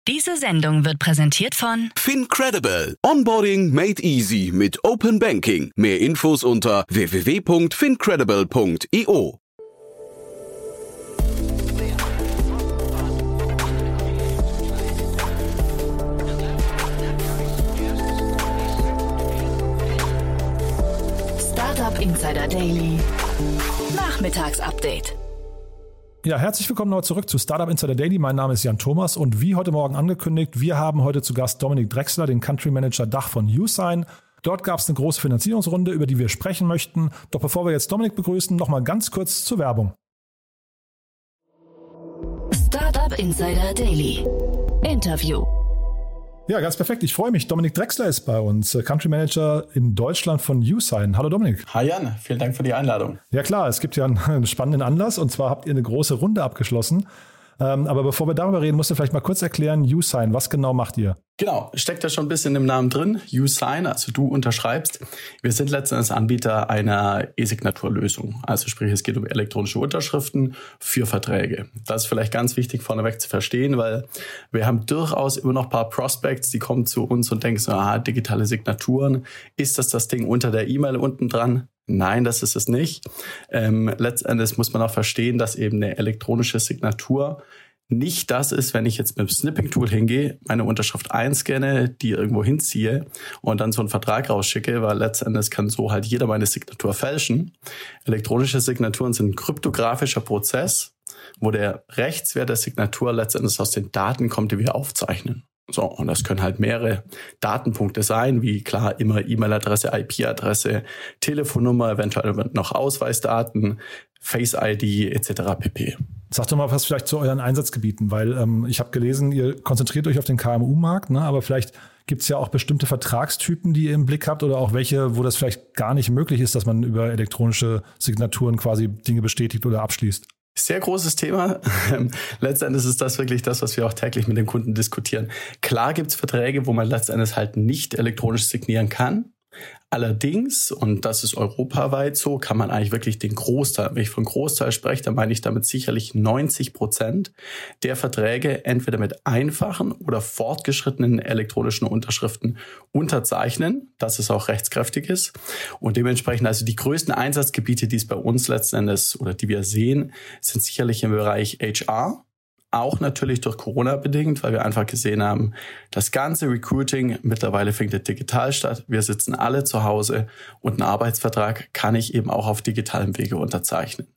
Diese Sendung wird präsentiert von FinCredible. Onboarding made easy mit Open Banking. Mehr Infos unter www.fincredible.io. Startup Insider Daily. Nachmittagsupdate. Ja, herzlich willkommen noch zurück zu Startup Insider Daily. Mein Name ist Jan Thomas und wie heute Morgen angekündigt, wir haben heute zu Gast Dominik Drechsler, den Country Manager Dach von uSign. Dort gab es eine große Finanzierungsrunde, über die wir sprechen möchten. Doch bevor wir jetzt Dominik begrüßen, noch mal ganz kurz zur Werbung. Startup Insider Daily. Interview. Ja, ganz perfekt. Ich freue mich. Dominik Drechsler ist bei uns, Country Manager in Deutschland von uSign. Hallo Dominik. Hi Jan, vielen Dank für die Einladung. Ja klar, es gibt ja einen spannenden Anlass und zwar habt ihr eine große Runde abgeschlossen. Aber bevor wir darüber reden, musst du vielleicht mal kurz erklären, uSign, was genau macht ihr? Genau, steckt da schon ein bisschen im Namen drin. uSign, also du unterschreibst. Wir sind letztendlich Anbieter einer E-Signaturlösung. Also sprich, es geht um elektronische Unterschriften für Verträge. Das ist vielleicht ganz wichtig vorneweg zu verstehen, weil wir haben durchaus immer noch ein paar Prospects, die kommen zu uns und denken so, digitale Signaturen, ist das Ding unter der E-Mail unten dran? Nein, das ist es nicht. Letztendlich muss man auch verstehen, dass eben eine elektronische Signatur nicht das ist, wenn ich jetzt mit dem Snipping-Tool hingehe, meine Unterschrift einscanne, die irgendwo hinziehe und dann so einen Vertrag rausschicke, weil letztendlich kann so halt jeder meine Signatur fälschen. Elektronische Signaturen sind ein kryptografischer Prozess, wo der Rechtswert der Signatur letztendlich aus den Daten kommt, die wir aufzeichnen. So, und das können halt mehrere Datenpunkte sein, wie klar immer E-Mail-Adresse, IP-Adresse, Telefonnummer, eventuell noch Ausweisdaten, Face-ID etc. pp. Sag doch mal was vielleicht zu euren Einsatzgebieten, weil ich habe gelesen, ihr konzentriert euch auf den KMU-Markt, ne? Aber vielleicht gibt es ja auch bestimmte Vertragstypen, die ihr im Blick habt oder auch welche, wo das vielleicht gar nicht möglich ist, dass man über elektronische Signaturen quasi Dinge bestätigt oder abschließt. Sehr großes Thema. Letztendlich ist das wirklich das, was wir auch täglich mit den Kunden diskutieren. Klar gibt es Verträge, wo man letztendlich halt nicht elektronisch signieren kann. Allerdings, und das ist europaweit so, kann man eigentlich wirklich den Großteil, wenn ich von Großteil spreche, dann meine ich damit sicherlich 90% der Verträge entweder mit einfachen oder fortgeschrittenen elektronischen Unterschriften unterzeichnen, dass es auch rechtskräftig ist. Und dementsprechend also die größten Einsatzgebiete, die es bei uns letzten Endes oder die wir sehen, sind sicherlich im Bereich HR. Auch natürlich durch Corona bedingt, weil wir einfach gesehen haben, das ganze Recruiting mittlerweile findet digital statt. Wir sitzen alle zu Hause und einen Arbeitsvertrag kann ich eben auch auf digitalem Wege unterzeichnen.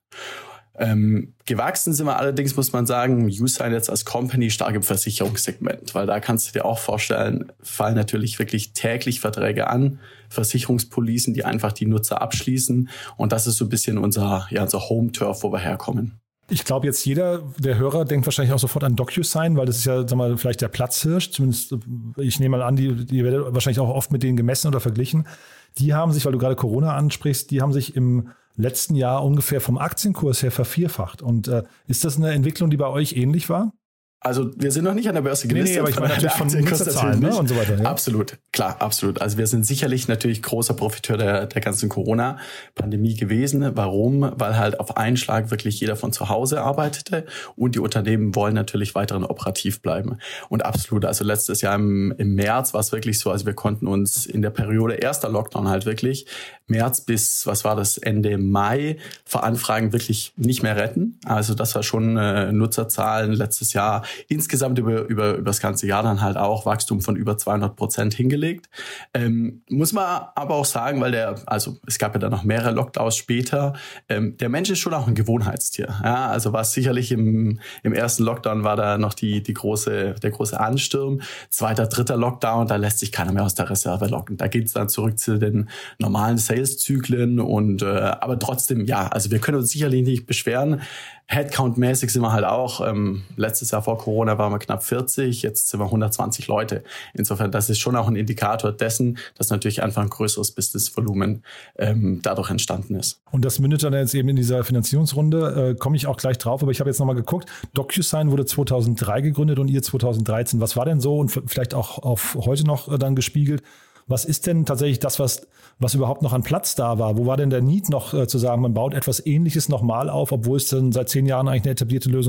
Gewachsen sind wir allerdings, muss man sagen, uSign jetzt als Company stark im Versicherungssegment, weil da kannst du dir auch vorstellen, fallen natürlich wirklich täglich Verträge an, Versicherungspolicen, die einfach die Nutzer abschließen und das ist so ein bisschen unser Home-Turf, wo wir herkommen. Ich glaube, jetzt jeder der Hörer denkt wahrscheinlich auch sofort an DocuSign, weil das ist ja, sag mal, vielleicht der Platzhirsch. Zumindest, ich nehme mal an, die werdet wahrscheinlich auch oft mit denen gemessen oder verglichen. Die haben sich, weil du gerade Corona ansprichst, die haben sich im letzten Jahr ungefähr vom Aktienkurs her vervierfacht. Und ist das eine Entwicklung, die bei euch ähnlich war? Also wir sind noch nicht an der Börse gelistet. Nee, aber ich meine natürlich von Nutzerzahlen, ne? Und so weiter. Ja? Absolut, klar, absolut. Also wir sind sicherlich natürlich großer Profiteur der ganzen Corona-Pandemie gewesen. Warum? Weil halt auf einen Schlag wirklich jeder von zu Hause arbeitete und die Unternehmen wollen natürlich weiterhin operativ bleiben. Und absolut, also letztes Jahr im März war es wirklich so, also wir konnten uns in der Periode erster Lockdown halt wirklich März bis, Ende Mai vor Anfragen wirklich nicht mehr retten. Also das war schon Nutzerzahlen letztes Jahr. Insgesamt über das ganze Jahr dann halt auch Wachstum von über 200% hingelegt. Muss man aber auch sagen, weil es gab ja dann noch mehrere Lockdowns später. Der Mensch ist schon auch ein Gewohnheitstier. Ja, also war es sicherlich im ersten Lockdown war da noch der große Ansturm. Zweiter, dritter Lockdown, da lässt sich keiner mehr aus der Reserve locken. Da geht es dann zurück zu den normalen Sales-Zyklen und aber trotzdem, ja, also wir können uns sicherlich nicht beschweren. Headcount-mäßig sind wir halt auch, letztes Jahr vor Corona waren wir knapp 40, jetzt sind wir 120 Leute. Insofern, das ist schon auch ein Indikator dessen, dass natürlich einfach ein größeres Businessvolumen dadurch entstanden ist. Und das mündet dann jetzt eben in dieser Finanzierungsrunde, komme ich auch gleich drauf, aber ich habe jetzt nochmal geguckt, DocuSign wurde 2003 gegründet und ihr 2013. Was war denn so und vielleicht auch auf heute noch dann gespiegelt? Was ist denn tatsächlich das, was überhaupt noch an Platz da war? Wo war denn der Need noch zu sagen, man baut etwas Ähnliches nochmal auf, obwohl es dann seit 10 Jahren eigentlich eine etablierte Lösung gibt?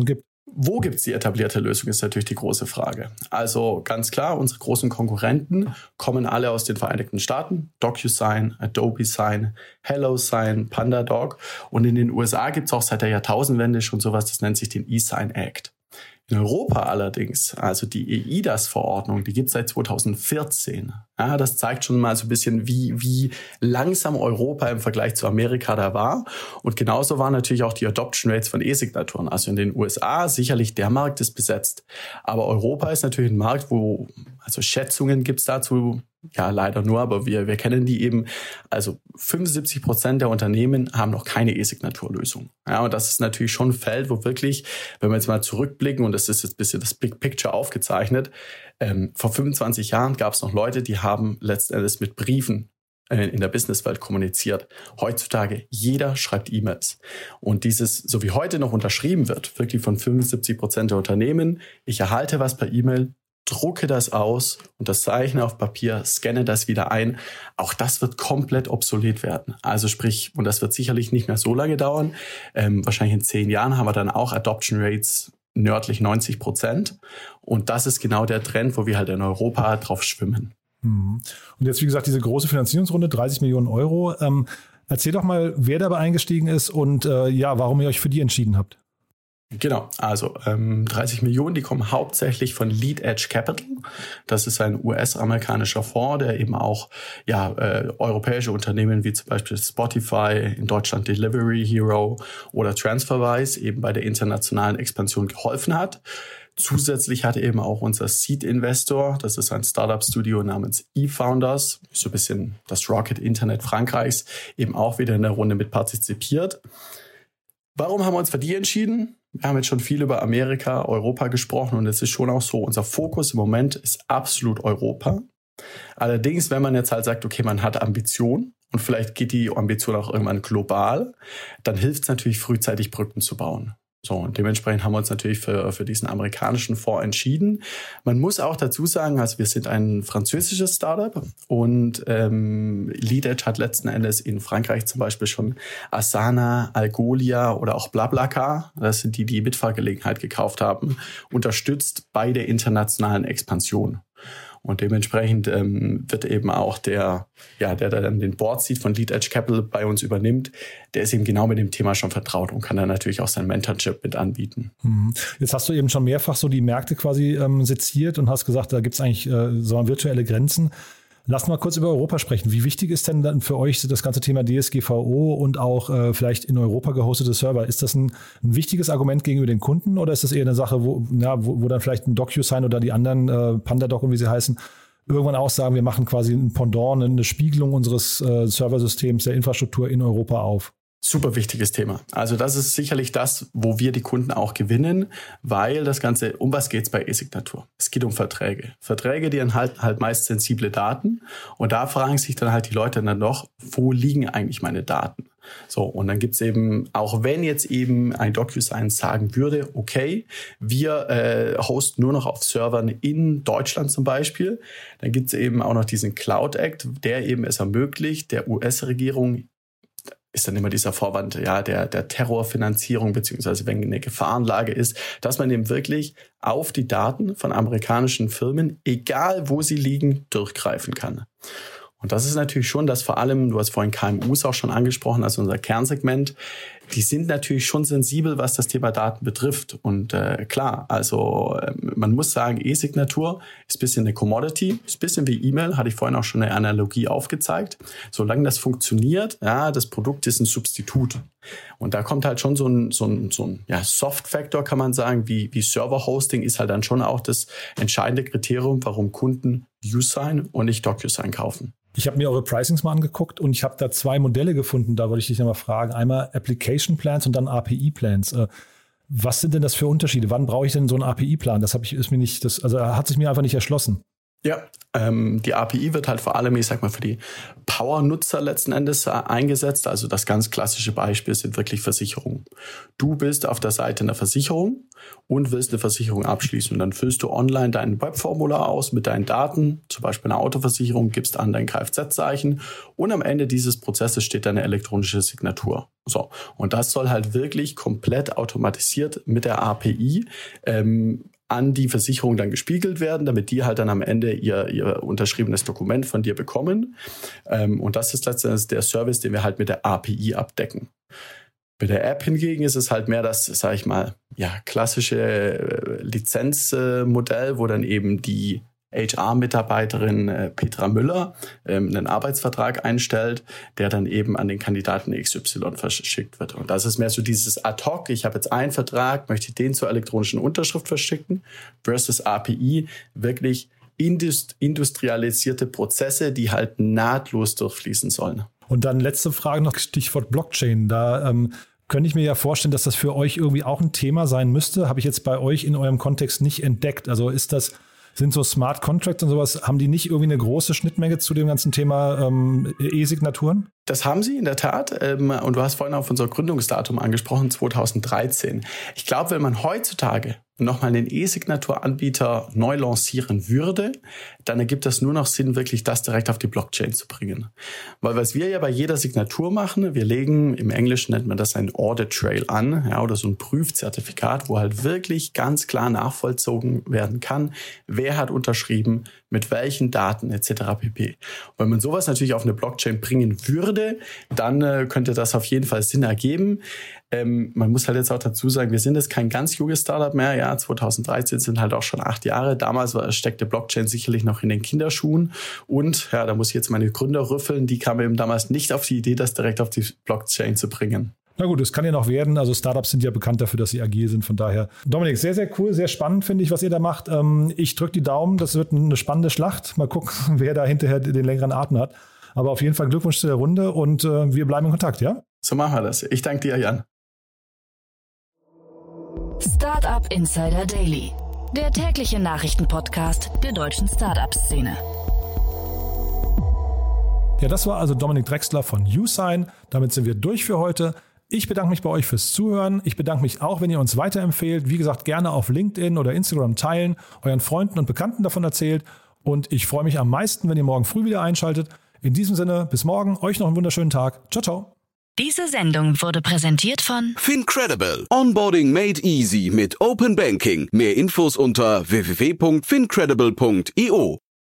Wo gibt es die etablierte Lösung, ist natürlich die große Frage. Also ganz klar, unsere großen Konkurrenten kommen alle aus den Vereinigten Staaten. DocuSign, Adobe Sign, HelloSign, PandaDoc. Und in den USA gibt es auch seit der Jahrtausendwende schon sowas, das nennt sich den eSign Act. In Europa allerdings, also die eIDAS-Verordnung, die gibt es seit 2014. Ja, das zeigt schon mal so ein bisschen, wie langsam Europa im Vergleich zu Amerika da war. Und genauso waren natürlich auch die Adoption Rates von E-Signaturen. Also in den USA sicherlich der Markt ist besetzt. Aber Europa ist natürlich ein Markt, wo, also Schätzungen gibt es dazu, ja leider nur, aber wir kennen die eben. Also 75% der Unternehmen haben noch keine E-Signaturlösung. Ja, und das ist natürlich schon ein Feld, wo wirklich, wenn wir jetzt mal zurückblicken, und das ist jetzt ein bisschen das Big Picture aufgezeichnet, vor 25 Jahren gab es noch Leute, die haben letzten Endes mit Briefen in der Businesswelt kommuniziert. Heutzutage, jeder schreibt E-Mails. Und dieses, so wie heute noch unterschrieben wird, wirklich von 75% der Unternehmen, ich erhalte was per E-Mail, drucke das aus und das zeichne auf Papier, scanne das wieder ein. Auch das wird komplett obsolet werden. Also sprich, und das wird sicherlich nicht mehr so lange dauern, wahrscheinlich in 10 Jahren haben wir dann auch Adoption Rates nördlich 90%. Und das ist genau der Trend, wo wir halt in Europa drauf schwimmen. Und jetzt, wie gesagt, diese große Finanzierungsrunde, 30 Millionen Euro. Erzähl doch mal, wer dabei eingestiegen ist und warum ihr euch für die entschieden habt. Genau, also 30 Millionen, die kommen hauptsächlich von Lead Edge Capital. Das ist ein US-amerikanischer Fonds, der eben auch europäische Unternehmen wie zum Beispiel Spotify, in Deutschland Delivery Hero oder TransferWise eben bei der internationalen Expansion geholfen hat. Zusätzlich hat eben auch unser Seed-Investor, das ist ein Startup-Studio namens eFounders, so ein bisschen das Rocket Internet Frankreichs, eben auch wieder in der Runde mit partizipiert. Warum haben wir uns für die entschieden? Wir haben jetzt schon viel über Amerika, Europa gesprochen und es ist schon auch so, unser Fokus im Moment ist absolut Europa. Allerdings, wenn man jetzt halt sagt, okay, man hat Ambition und vielleicht geht die Ambition auch irgendwann global, dann hilft es natürlich frühzeitig Brücken zu bauen. So, und dementsprechend haben wir uns natürlich für diesen amerikanischen Fonds entschieden. Man muss auch dazu sagen, also wir sind ein französisches Startup und Lead Edge hat letzten Endes in Frankreich zum Beispiel schon Asana, Algolia oder auch BlaBlaCar, das sind die Mitfahrgelegenheit gekauft haben, unterstützt bei der internationalen Expansion. Und dementsprechend wird eben auch der dann den Board Seat von Lead Edge Capital bei uns übernimmt, der ist eben genau mit dem Thema schon vertraut und kann dann natürlich auch sein Mentorship mit anbieten. Jetzt hast du eben schon mehrfach so die Märkte quasi seziert und hast gesagt, da gibt es eigentlich so virtuelle Grenzen. Lass mal kurz über Europa sprechen. Wie wichtig ist denn dann für euch das ganze Thema DSGVO und auch vielleicht in Europa gehostete Server? Ist das ein wichtiges Argument gegenüber den Kunden oder ist das eher eine Sache, wo dann vielleicht ein DocuSign oder die anderen PandaDoc und wie sie heißen, irgendwann auch sagen, wir machen quasi ein Pendant, eine Spiegelung unseres Serversystems, der Infrastruktur in Europa auf? Super wichtiges Thema. Also das ist sicherlich das, wo wir die Kunden auch gewinnen, weil das Ganze, um was geht's bei E-Signatur? Es geht um Verträge. Verträge, die enthalten halt meist sensible Daten und da fragen sich dann halt die Leute dann noch, wo liegen eigentlich meine Daten? So, und dann gibt's eben, auch wenn jetzt eben ein DocuSign sagen würde, okay, wir hosten nur noch auf Servern in Deutschland zum Beispiel, dann gibt's eben auch noch diesen Cloud Act, der eben es ermöglicht, der US-Regierung ist dann immer dieser Vorwand, der Terrorfinanzierung, beziehungsweise wenn eine Gefahrenlage ist, dass man eben wirklich auf die Daten von amerikanischen Firmen, egal wo sie liegen, durchgreifen kann. Und das ist natürlich schon, dass vor allem, du hast vorhin KMUs auch schon angesprochen, also unser Kernsegment, die sind natürlich schon sensibel, was das Thema Daten betrifft. Und klar, also man muss sagen, E-Signatur ist ein bisschen eine Commodity, ist ein bisschen wie E-Mail, hatte ich vorhin auch schon eine Analogie aufgezeigt. Solange das funktioniert, das Produkt ist ein Substitut. Und da kommt halt schon so ein Soft-Factor, kann man sagen, wie Server-Hosting ist halt dann schon auch das entscheidende Kriterium, warum Kunden uSign und nicht DocuSign kaufen. Ich habe mir eure Pricings mal angeguckt und ich habe da 2 Modelle gefunden, da wollte ich dich nochmal fragen. Einmal Application Plans und dann API Plans. Was sind denn das für Unterschiede? Wann brauche ich denn so einen API-Plan? Das hat sich mir einfach nicht erschlossen. Ja, die API wird halt vor allem, ich sag mal, für die Power-Nutzer letzten Endes eingesetzt. Also das ganz klassische Beispiel sind wirklich Versicherungen. Du bist auf der Seite einer Versicherung und willst eine Versicherung abschließen. Und dann füllst du online dein Webformular aus mit deinen Daten, zum Beispiel eine Autoversicherung, gibst an dein Kfz-Zeichen und am Ende dieses Prozesses steht deine elektronische Signatur. So, und das soll halt wirklich komplett automatisiert mit der API an die Versicherung dann gespiegelt werden, damit die halt dann am Ende ihr unterschriebenes Dokument von dir bekommen. Und das ist letztendlich der Service, den wir halt mit der API abdecken. Bei der App hingegen ist es halt mehr das, sage ich mal, klassische Lizenzmodell, wo dann eben die HR-Mitarbeiterin Petra Müller einen Arbeitsvertrag einstellt, der dann eben an den Kandidaten XY verschickt wird. Und das ist mehr so dieses Ad-Hoc, ich habe jetzt einen Vertrag, möchte den zur elektronischen Unterschrift verschicken, versus API, wirklich industrialisierte Prozesse, die halt nahtlos durchfließen sollen. Und dann letzte Frage noch, Stichwort Blockchain. Da könnte ich mir ja vorstellen, dass das für euch irgendwie auch ein Thema sein müsste. Habe ich jetzt bei euch in eurem Kontext nicht entdeckt. Also sind so Smart Contracts und sowas, haben die nicht irgendwie eine große Schnittmenge zu dem ganzen Thema E-Signaturen? Das haben sie in der Tat. Und du hast vorhin auf unser Gründungsdatum angesprochen, 2013. Ich glaube, wenn man heutzutage nochmal einen E-Signaturanbieter neu lancieren würde, dann ergibt das nur noch Sinn, wirklich das direkt auf die Blockchain zu bringen. Weil was wir ja bei jeder Signatur machen, wir legen, im Englischen nennt man das ein Audit Trail an, oder so ein Prüfzertifikat, wo halt wirklich ganz klar nachvollzogen werden kann, wer hat unterschrieben, mit welchen Daten etc. pp. Und wenn man sowas natürlich auf eine Blockchain bringen würde, dann könnte das auf jeden Fall Sinn ergeben. Man muss halt jetzt auch dazu sagen, wir sind jetzt kein ganz junges Startup mehr. Ja, 2013 sind halt auch schon 8 Jahre. Damals steckte Blockchain sicherlich noch in den Kinderschuhen. Und ja, da muss ich jetzt meine Gründer rüffeln. Die kamen eben damals nicht auf die Idee, das direkt auf die Blockchain zu bringen. Na gut, es kann ja noch werden. Also Startups sind ja bekannt dafür, dass sie agil sind. Von daher, Dominik, sehr, sehr cool, sehr spannend finde ich, was ihr da macht. Ich drücke die Daumen. Das wird eine spannende Schlacht. Mal gucken, wer da hinterher den längeren Atem hat. Aber auf jeden Fall Glückwunsch zu der Runde und wir bleiben in Kontakt, ja? So machen wir das. Ich danke dir, Jan. Startup Insider Daily, der tägliche Nachrichtenpodcast der deutschen Startup-Szene. Ja, das war also Dominik Drechsler von YouSign. Damit sind wir durch für heute. Ich bedanke mich bei euch fürs Zuhören. Ich bedanke mich auch, wenn ihr uns weiterempfehlt. Wie gesagt, gerne auf LinkedIn oder Instagram teilen, euren Freunden und Bekannten davon erzählt. Und ich freue mich am meisten, wenn ihr morgen früh wieder einschaltet. In diesem Sinne, bis morgen. Euch noch einen wunderschönen Tag. Ciao, ciao. Diese Sendung wurde präsentiert von FinCredible. Onboarding made easy mit Open Banking. Mehr Infos unter www.fincredible.io.